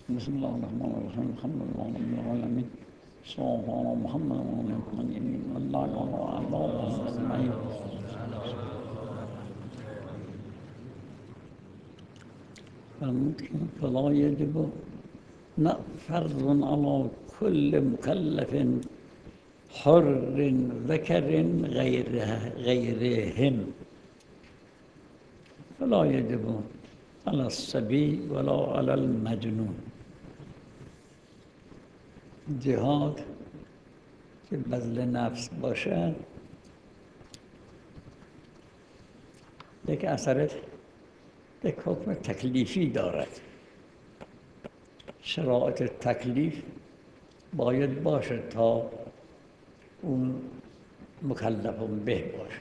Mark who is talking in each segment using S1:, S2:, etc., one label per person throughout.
S1: بسم الله الرحمن الرحيم الحمد لله رب العالمين صلى الله على محمد وعلى آله الله وعلى أجمعين. فلا يجب فرض على كل مكلف حر ذكر غيرهم، فلا يجب على الصبي ولا على المجنون. جهاد که بذل نفس باشه یک اثر، یک حکم تکلیفی دارد. شرایط تکلیف باید باشه تا اون مکلف به باشه.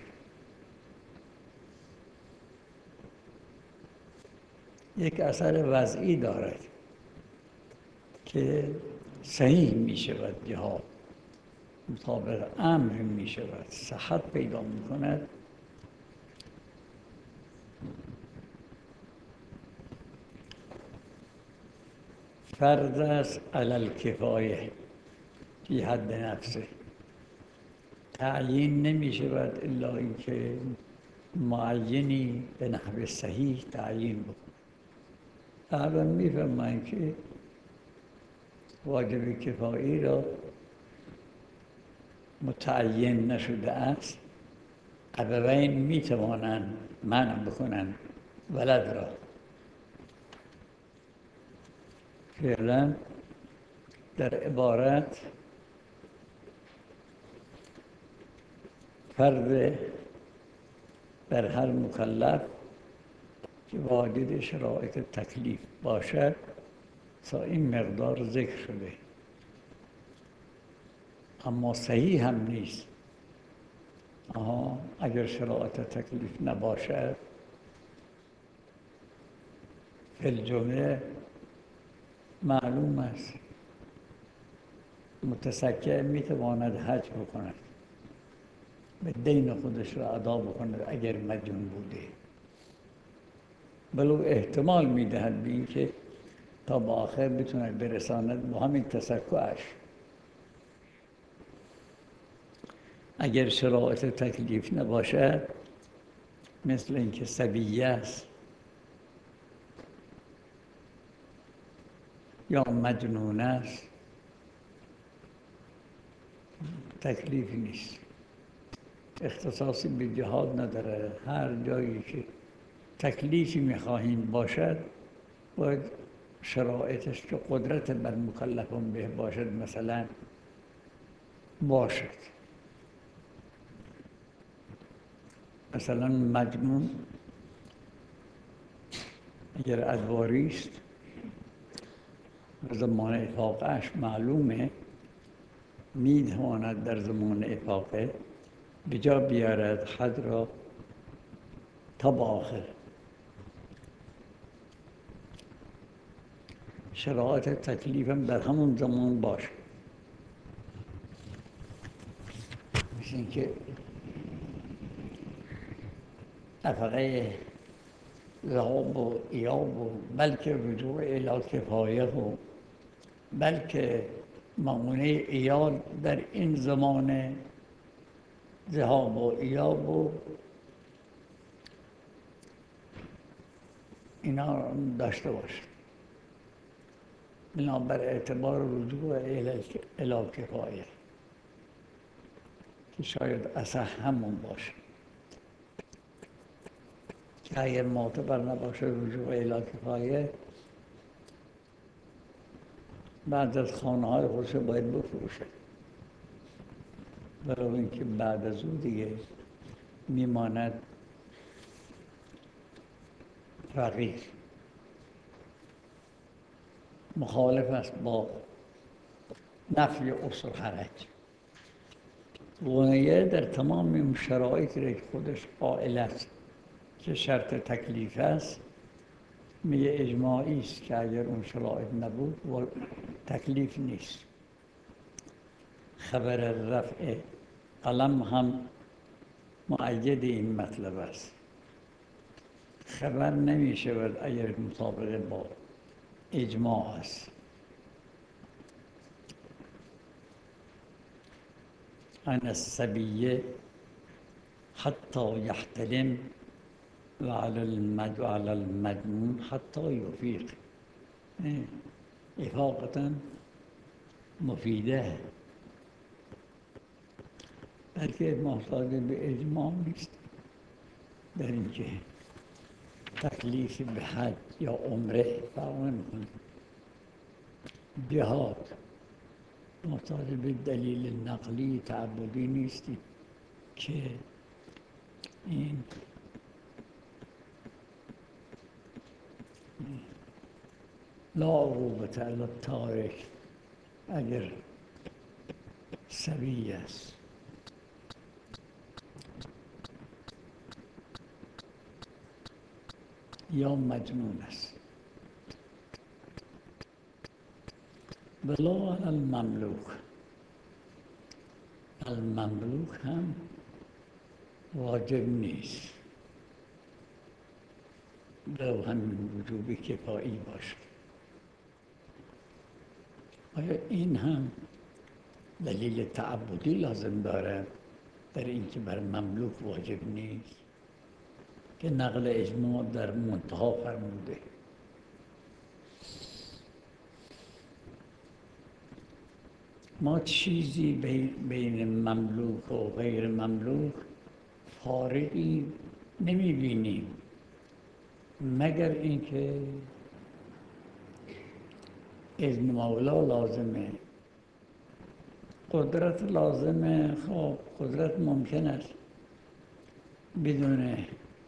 S1: یک اثر وضعی دارد که صحیح می شود، جهاد مطابق امر می شود، صحت پیدا می کند. فرض است علی الکفایه فی حد نفسه، تعیین نمی شود الا اینکه معینی به نحو صحیح تعیین بکند. اول می فرمایند که واجب کفایی را متعین نشده است، ابوین می توانند منع بکنند ولد را. فعلا در عبارت فرض بر هر مکلف که واجد شرایط تکلیف باشد تا این مقدار ذکر شده، اما صحیح هم نیست. اگر شرایط تکلیف نباشد، فی الجمله معلوم است متسکع میتواند حج بکند، به دین خودش را ادا بکند اگر مجنون بوده، بلو احتمال میدهد به این که تا به آخر بتونه برساند با همین تسکعش. اگر شرایط تکلیف نباشد، مثل اینکه صبیه است یا مجنون است، تکلیفی نیست، اختصاصی به جهاد نداره. هر جایی که تکلیفی میخواهیم باشد باید شرایطش که قدرت بر مکلفان به باشد مثلا باشد. مثلا مجنون اگر ادواری است، زمان افاقهش معلومه، میتواند در زمان افاقه بجا بیارد حد را تا به آخر. شرایط تکلیفم در همون زمان باشه، مثل اینکه نفقه ذهاب و ایاب و بلکه رجوع الی کفایه و بلکه معونه ایال در این زمان ذهاب و ایاب و اینا داشته باشه، بنابر اعتبار رجوع الی کفایه که شاید اصح همون باشه، که اگر معتبر نباشه رجوع الی کفایه، بعد از خانه های خودش باید بفروشه، برای اینکه بعد از اون دیگه میماند فقیر. مخالف است با نفی اصل حرج. غنیه در تمام این شرایطی که خودش قائل است که شرط تکلیف است، میگه اجماعی است که اگر اون شرایط نبود و تکلیف نیست. خبر رفع قلم هم مؤید این مطلب است. خبر نمی شود اگر مطابق با اجماع است. أن الصبي حتى يحتلم وعلى المجنون حتى يفيق. إفاقة مفیده، بلکه محتاج به اجماع نیست در اینکه تکلیف به حج یا عمره فرق نمی‌کنه. جهاد محتاج به دلیل نقلی تعبدی نیستی که این لا عقوبة علی التارک اگر صبی است یا مجنون است. ولا علی المملوک، المملوک هم واجب نیست، لو همین وجوب کفایی باشه. آیا این هم دلیل تعبدی لازم داره در اینکه بر مملوک واجب نیست که نقل اجماع در منتها فرموده؟ ما چیزی بین مملوک و غیر مملوک فارقی نمی‌بینیم مگر اینکه اذن مولا لازمه، قدرت لازمه. خب قدرت ممکن است بدون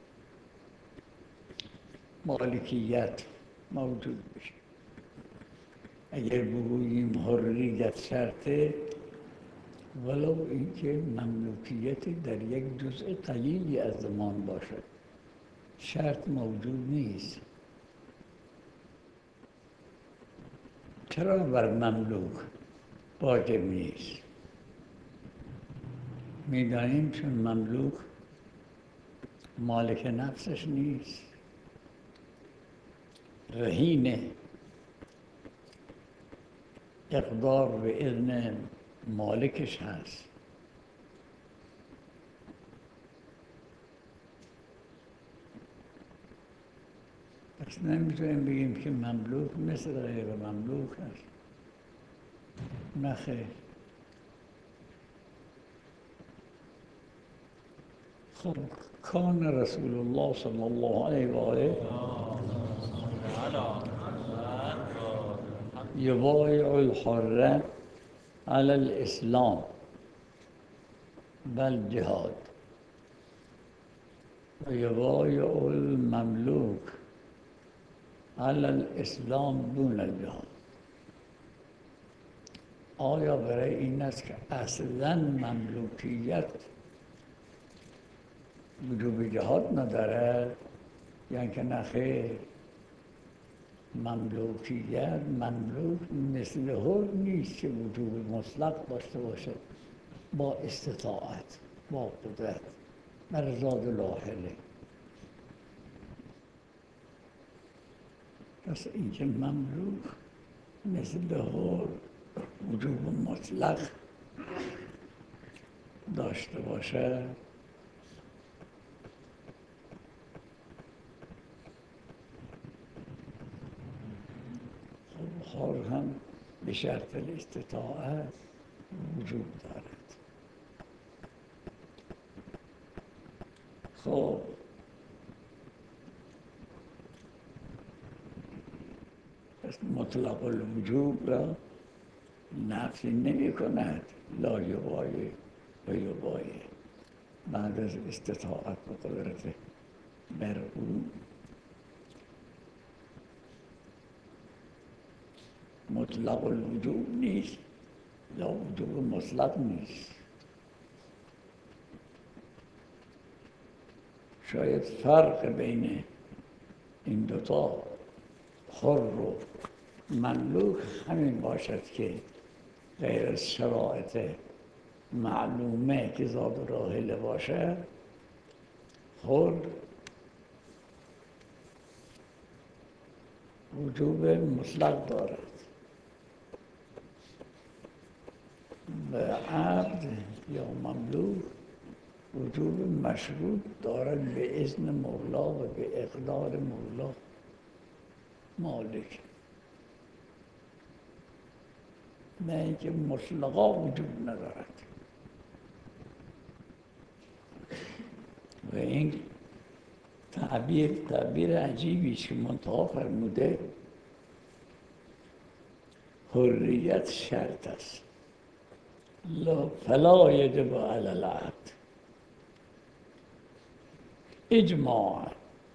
S1: مالکیت موجود بشه. اگر بگوییم حریت شرطه، ولو اینکه مملوکیت در یک جزء قلیلی از زمان باشد، شرط موجود نیست. چرا بر مملوک واجب نیست؟ می‌دانیم چون مملوک مالک نفسش نیست، رهین اقدار به اذن مالکش هست. پس نمیتونیم بگیم که مملوک مثل غیر مملوک هست. نخیر. خب کان رسول الله صلی الله علیه و آله یبایع الحر علی الاسلام والجهاد و یبایع المملوک علی الاسلام دون الجهاد. آیا برای این است که اصلاً مملوکیت وجوب جهاد نداره؟ یعنی که نخیر، مملوک مثل حر نیست که وجوب مطلق داشته باشد، با استطاعت، با قدرت، بر زاد لاحله. پس اینکه مملوک مثل حر وجوب مطلق داشته باشه، حر هم به شرط الاستطاعت وجود دارد. خب پس مطلق الوجوب را نفی نمی کند، لا یبایع و یبایع بعد از استطاعت و قدرت بر او. مطلق الوجوب نیست، لا وجوب مطلق نیست. شاید فرق بین این دوتا حر و مملوک همین باشد که غیر از شرایط معلومه که زاد و راحله باشه، حر وجوب مطلق دارد. عبد یا مملوک وجوب مشروط دارد به اذن مولا و به اقدار مولا مالک، نه اینکه مطلقا وجود ندارد. و این تعبیر عجیبی است که منتها فرموده حریت شرط است فلا یجب علی العبد اجماعا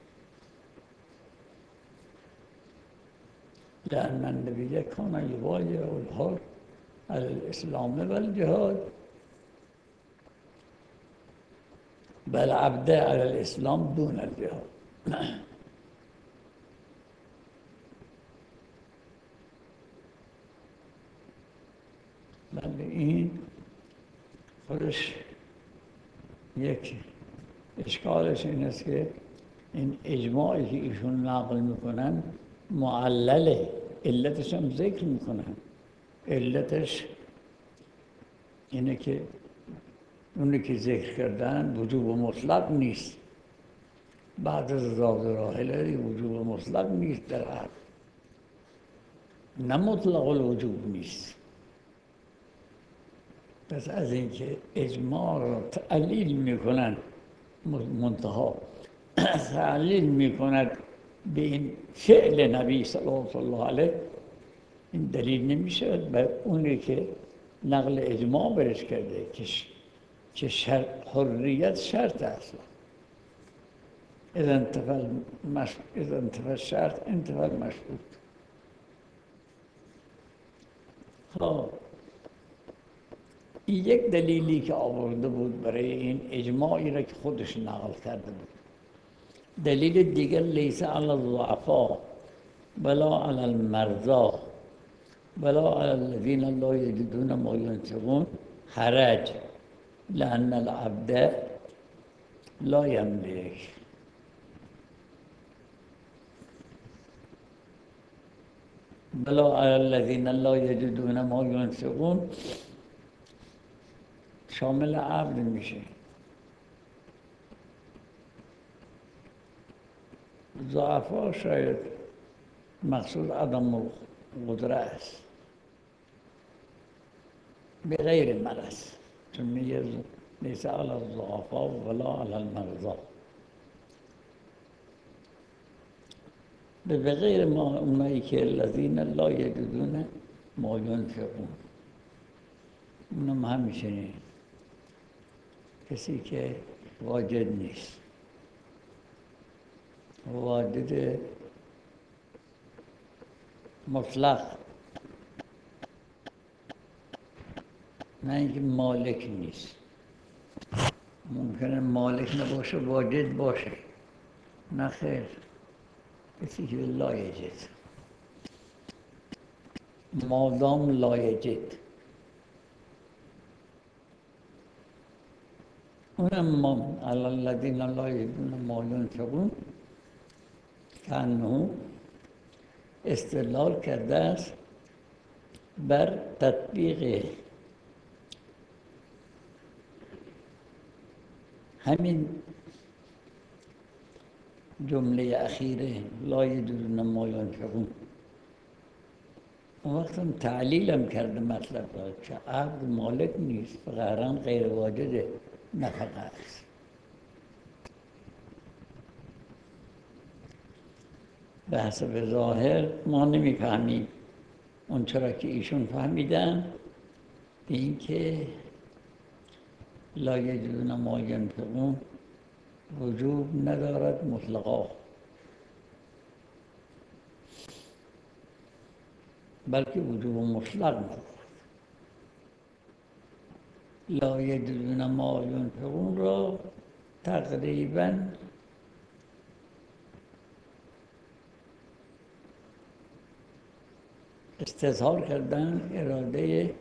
S1: لأن النبي كان يبايع الحر على الإسلام والجهاد بل عبد على الإسلام دون الجهاد. بل این خودش یک اشکالش این است که این اجماعی که ایشون نقل میکنن معلله، علتش هم ذکر میکنن. علتش اینه که اونی که ذکر کردن وجوب مطلق نیست. بعد از زاد راحله وجوب مطلق نیست در عقل، نه مطلق الوجوب نیست. پس از اینکه اجماع را تعلیل میکنن، منتها تعلیل میکند به این فعل نبی صلی الله علیه، این دلیل نمیشه بر اونی که نقل اجماع برش کرده که حریت شرط اصلا. اذا انتفى الشرط انتفى المشروط. این یک دلیلی که آورده بود برای این اجماعی را که خودش نقل کرده بود. دلیل دیگر لیس علی الضعفاء ولا علی المرضى ولا علی الذین لا یجدون ما ينفقون حرج لأن العبد لا يملك. ولا علی الذین لا یجدون ما ينفقون شامل عبد میشه. ضعفا شاید مقصود عدم قدره است به غیر مرض، چون میگه لیس علی الضعفاء ولا علی المرضى، به غیر ما اونایی که الذین لا یجدون ما ینفقون. اونم همیشه کسی که واجد نیست، واجد مطلق، نه اینکه مالک نیست. ممکنه مالک نباشه واجد باشه، نه خیر، کسی که لا یجد، مادام لا یجد. اونم علی الذین لا یجدون ما ینفقون کانه استدلال کرده است بر تطبیق همین جمله اخیره لا یجدون ما ینفقون. اون وقت هم تعلیل هم کرده مطلب را که عبد مالک نیست، فقط غیر واجد نفقه است. به حسب ظاهر ما نمیفهمیم اون چرا که ایشون فهمیدن به این که لا یجدون ما ینفقون وجوب ندارد مطلقا، بلکه وجوب مطلق ندارد. لا یجدون ما ینفقون را تقریباً استظهار کردن اراده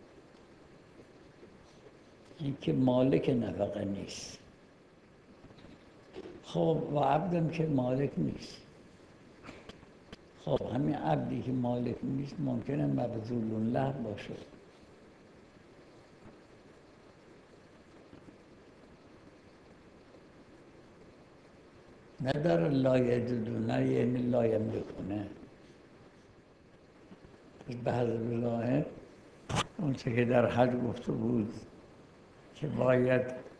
S1: اینکه مالک نفقه نیست. خب و عبدم که مالک نیست. خب همین عبدی که مالک نیست ممکنه مبذول له باشه. نداره لا یجدونه یعنی لا یملکونه. به حضرت ظاهر اون چه که در حج گفته بود که باید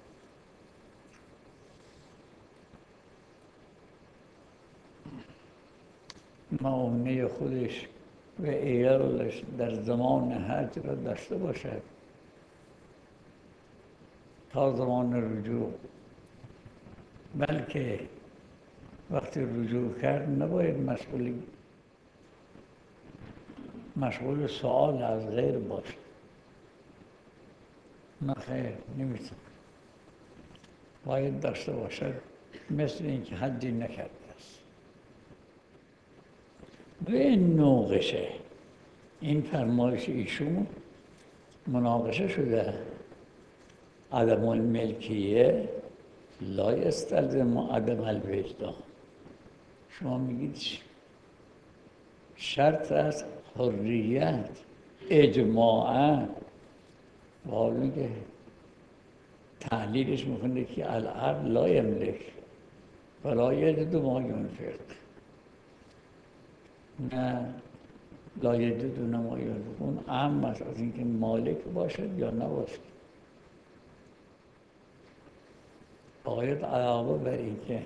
S1: معاونه خودش و ایالش در زمان حج را داشته باشد تا زمان رجوع، بلکه وقتی رجوع کرد نباید مشغول سوال از غیر باشد. نه خیر، نمیتونه، باید داشته باشد مثل اینکه حجی نکرده است. و این نوقشه، این فرمایش ایشون مناقشه شده. عدم الملکیه لا یستلزم عدم الوجدان. شما میگید شرط از حریت اجماعا، و حالا میگه تحلیلش میکنه که العبد لا یملک ولا یجد ما ینفق. نه لا یجد ما ینفق اون اهم است از اینکه مالک باشد یا نباشد. باید علاوه بر اینکه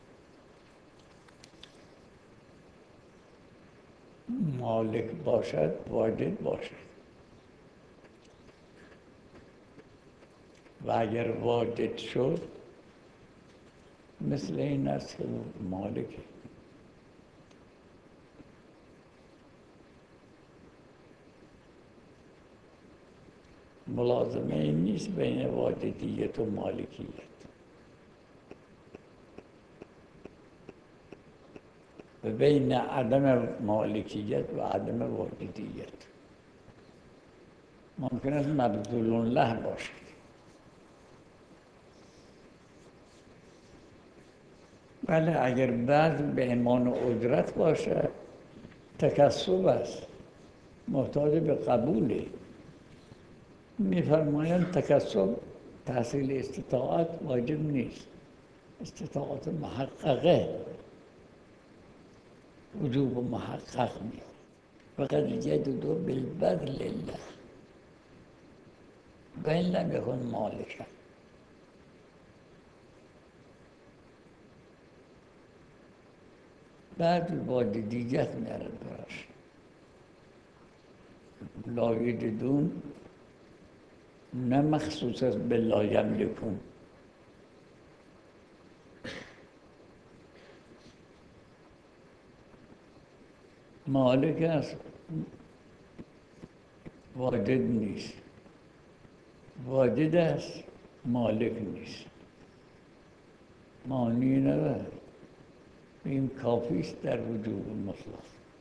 S1: مالک باشد واجد باشد، و اگر واجد شد مثل این است که مالک. ملازمه این نیست بین واجدیت و مالکیت. و بین عدم مالکیت و عدم واجدیت ممکن است مبذول له باشد. بله، اگر بعد به عنوان اجرت باشد تکسب است، محتاج به قبوله. میفرمایند تکسب تحصیل استطاعت واجب نیست، استطاعت محققه وجوب محقق می فقط یجد بالبذل الله و این لم یکن مالکا. بعد واجدیت میارد براش. لا یجدون نه مخصوص است به لا یملکون. مالک است، واجد نیست. واجد است، مالک نیست. معنی ندارد. این کافی است در وجود مطلق.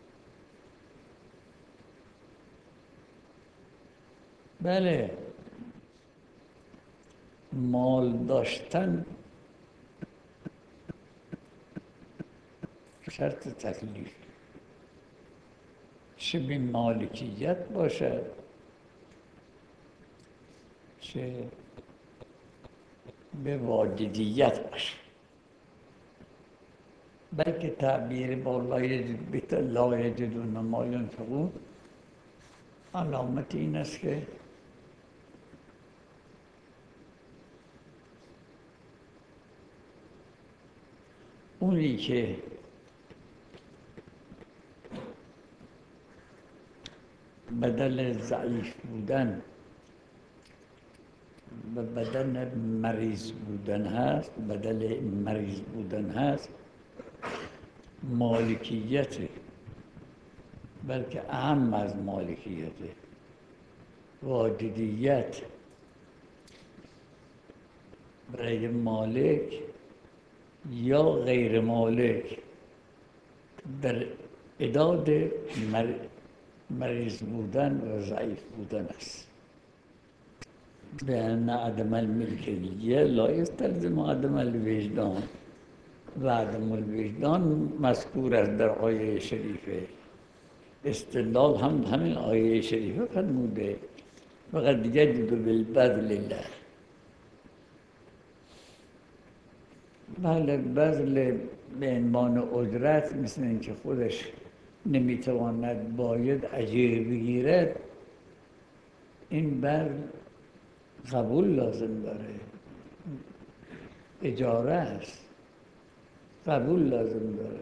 S1: بله، مال داشتن شرط تکلیف، چه به مالکیت باشد چه به واجدیت باشد. بلکه تعبیر با لا یجدون ما ینفقون علامت این است که اونی که بدل ضعیف بودن و بدن مریض بودن هست، بدل مریض بودن هست مالکیت، بلکه اهم از مالکیت واجدیت برای مالک یا غیر مالک در عداد مریض بودن و ضعیف بودن است. به ان عدم الملکیه لا یستلزم عدم الوجدان و عدم الوجدان مذکور است در آیه شریفه. استدلال هم همین آیه شریفه فرموده فقط یجد بالبذل الله. بله، بذل به عنوان اجرت مثل اینکه خودش نمیتواند باید اجیر بگیرد، این بر قبول لازم داره، اجاره است، قبول لازم داره،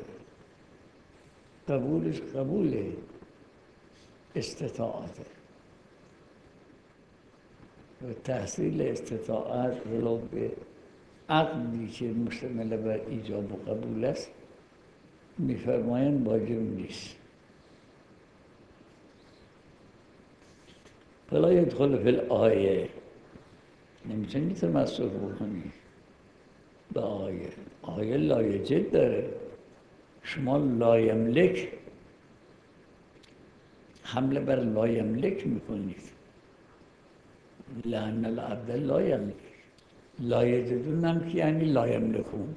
S1: قبولش قبول استطاعته و تحصیل استطاعت رو به عقلی که مشتمل بر ایجاب و قبول است میفرمایند واجب نیست. فلا يدخل فی الآیه، نمیتونی تمسک بکنی به آیه. آیه لایجد داره، شما لایملک حمله بر لایملک میکنید، لأن العبد لا یملک، لایجدون هم که یعنی لایملکون،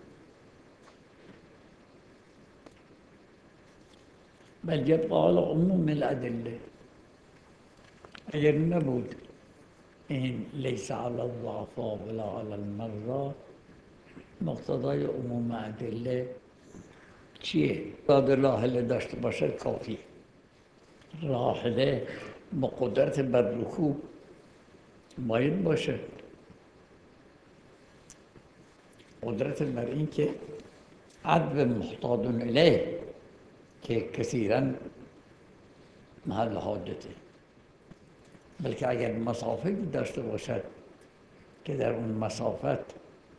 S1: بل یبقى على عموم الادله. اگر نبود این لیس علی الضعفاء ولا علی المرضى، مقتضای عموم ادله چیه؟ باید راحله داشته باشه کافی. راحله با قدرت بر رکوب باید باشه، قدرت بر این که عدو محتاج الیه که کثیرا محل حاجته، بلکه اگر مسافتی داشته باشد که در اون مسافت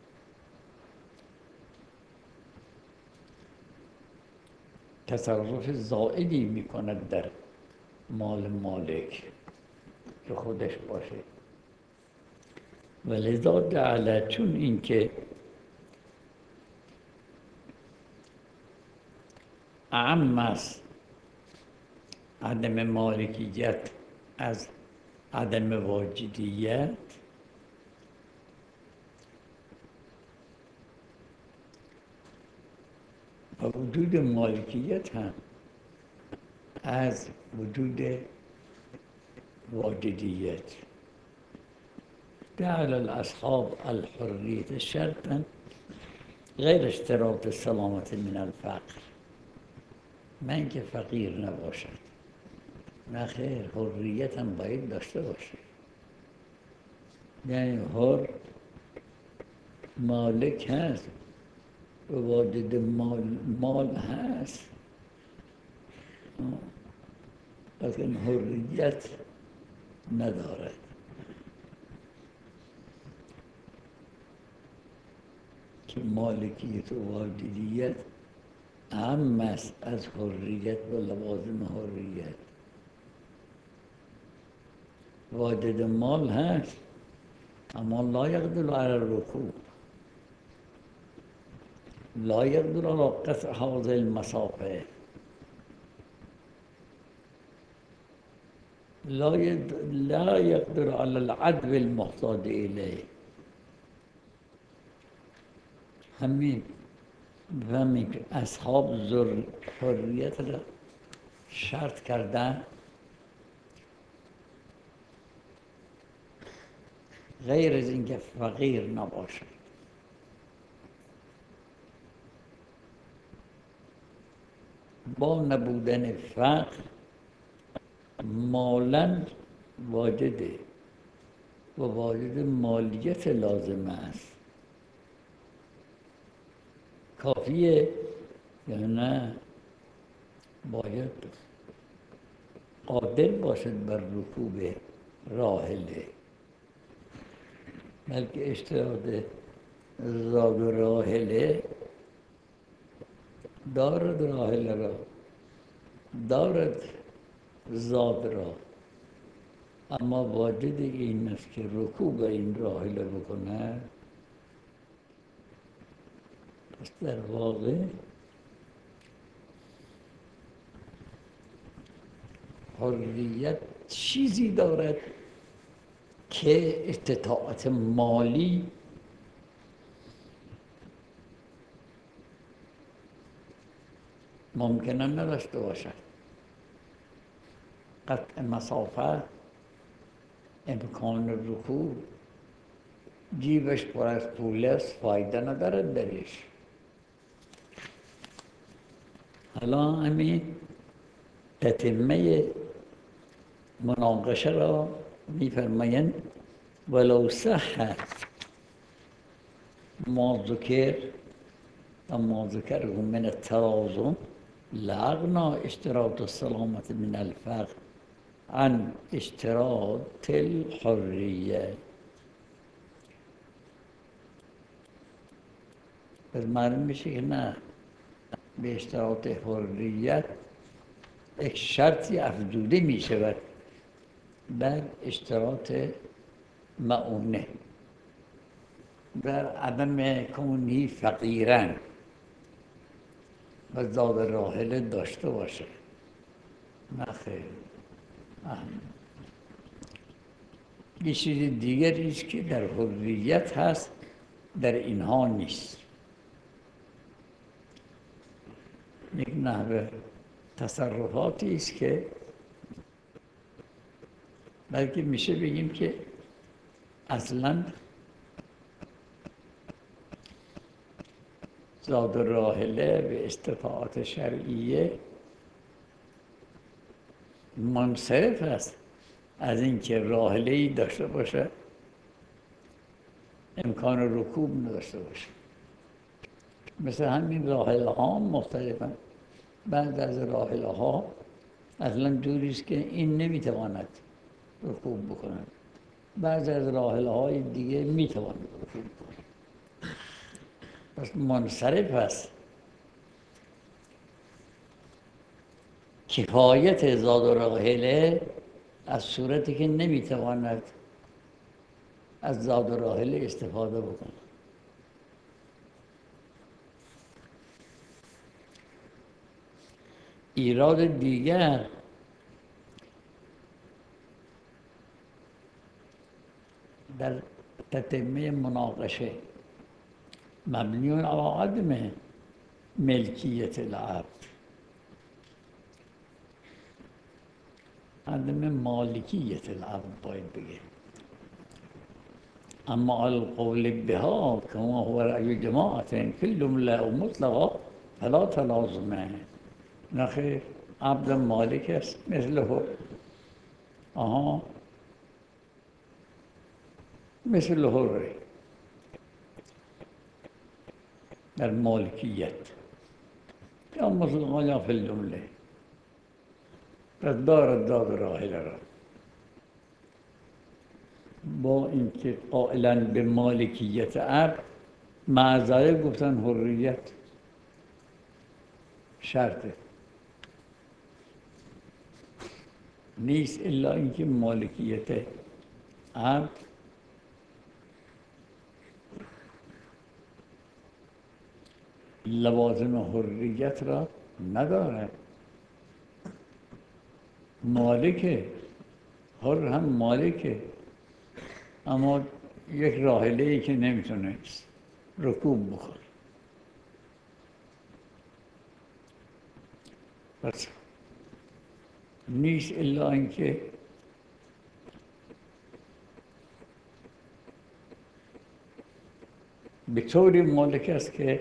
S1: تصرف زائدی میکند در مال مالک که خودش باشه. ولذا جعل، چون اینکه اعم است عدم مالکیت از عدم واجدیت، و وجود مالکیت هم از وجود واجدیت. جعل الاصحاب الحریة شرطا غیر اشتراط السلامة من الفقر، نه اینکه فقیر نباشد، نه خیر، حریت هم باید داشته باشه، یعنی حر مالک هست و واجد مال هست، پس این حریت ندارد. که مالکیت و واجدیت اهم است از حریت و لوازم حریت. واجد مال هست اما لا یقدر علی الرکوب، لا يقدر على قطع هذه المسافة، لا يقدر على العدو المحتاج إليه. همین که اصحاب حریت را شرط کردن غیر از اینکه فقیر نباشد. با نبودن فقر مالا واجده و واجد مالیت لازم است. کافیه یا نه؟ باید قادر باشد بر رکوب راحله، بلکه اشتراط زاد راحله دارد، راحله را دارد، زاد را، اما واجد این است که رکوب این راحله بکنه. پس در واقع حریت چیزی دارد که استطاعت مالی ممکنه نداشته باشد. قطع مسافت، امکان رکوب، جیبش پر از پول است، فایده ندارد درش. حالا همین تتمه مناقشه را می‌فرمایند ولو صح ما ذکر و ما ذکره من التوازن لاغنا اشتراط السلامة من الفقر عن اشتراط الحریه. پس معلوم میشه که نه، به اشتراط حریت یک شرطی افزوده می شود بر اشتراط معونه، بر عدم کونی فقیرن و زاد راحله داشته باشه. نه خیر، یه چیز دیگری است که در حریت هست در اینها نیست. یک نحوه تصرفاتی است که بلکه میشه بگیم که اصلا زاد و راحله به استطاعت شرعیه منصرف است از اینکه راحله‌ای داشته باشه امکان رکوب نداشته باشه. مثل همین راحله ها مختلفن. بعض از راحله ها اصلا جوری است که این نمیتواند رکوب بکند، بعض از راحله های دیگه میتواند رکوب بکند. پس منصرف است. کفایت زاد و راحله از صورتی که نمیتواند از زاد و راحله استفاده بکند. ایراد دیگر در تتمه مناقشه مبنی علی عدم ملکیت العبد، عدم مالکیت العبد باید بگه. اما القول بها كما هو رأي جماعة كلهم لا مطلقا فلا تلازمه. نخیر، عبد مالک است مثل حر. مثل حر در مالکیت یا مطلقا یا فی الجمله. پس دارد داد راحله را با اینکه قائلا به مالکیت عبد معذره گفتن حریت شرطه نیست، الا اینکه مالکیت عبد لوازم حریت را ندارد. مالکه، حر هم مالکه، اما یک راحله‌ای که نمیتونه رکوب بخوره. پس نیست الا اینکه به طوری مالک است که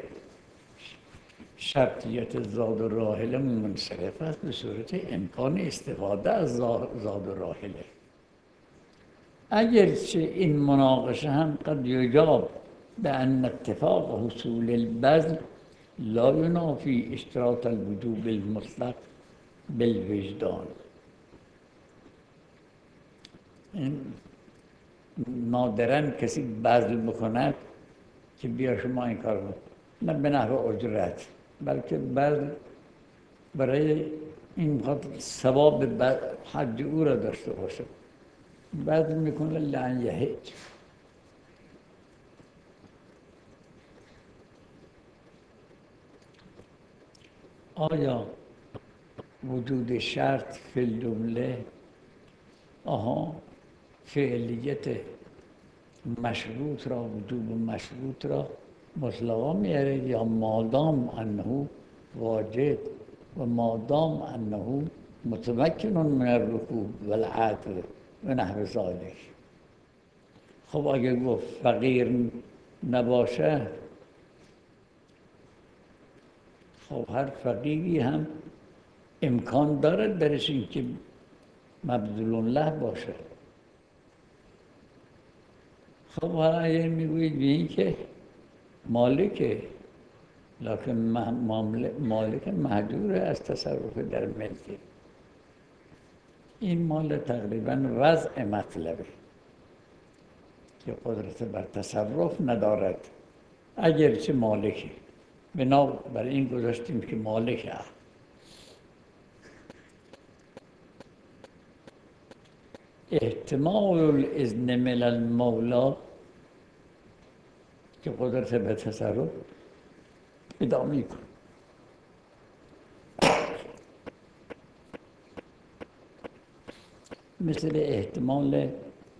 S1: شرطیت زاد و راحله منصرف است به صورت امکان استفاده از زاد و راحله. اگرچه این مناقشه هم قد یجاب بأن اتفاق حصول البذل لا ينافي اشتراط الوجوب المطلق بالوجدان. نادراً کسی بذل بکند که بیا شما این کار کن، نه به نحو اجرت، بلکه بذل برای این ثواب حج او را داشته باشه. بذل میکنه لعن یحج. آیا وجود شرط فی الجمله فعلیت مشروط را، وجوب مشروط را مطلقا میاره یا مادام انه واجب و مادام انه متمکن من الرکوب والعدل و نحو ذلک. خب اگه گفت فقیر نباشه خب هر فقیهی هم امکان دارد برسیم که مبذول الله باشه. خب حالا اگر میگویید به این که مالکه، لکن مالک محجور از تصرف در ملکه، این مال تقریبا وضع مطلبه که قدرت بر تصرف ندارد اگرچه مالکه. بنابراین این گذاشتیم که مالکه. احتمال الاذن من المولا که قدرت به تصرف ادامه کن. مثل احتمال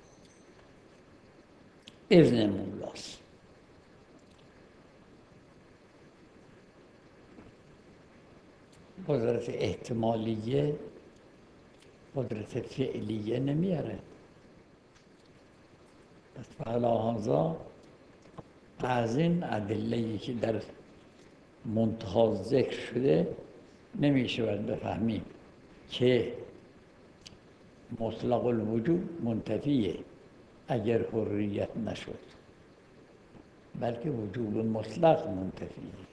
S1: اذن مولاست. قدرت احتمالیه قدرت فعلیه نمیاره. پس فعلا هذا از این ادله‌ای که در منتها ذکر شده نمیشود بفهمیم که مطلق الوجوب منتفیه اگر حریت نشد، بلکه وجوب مطلق منتفیه.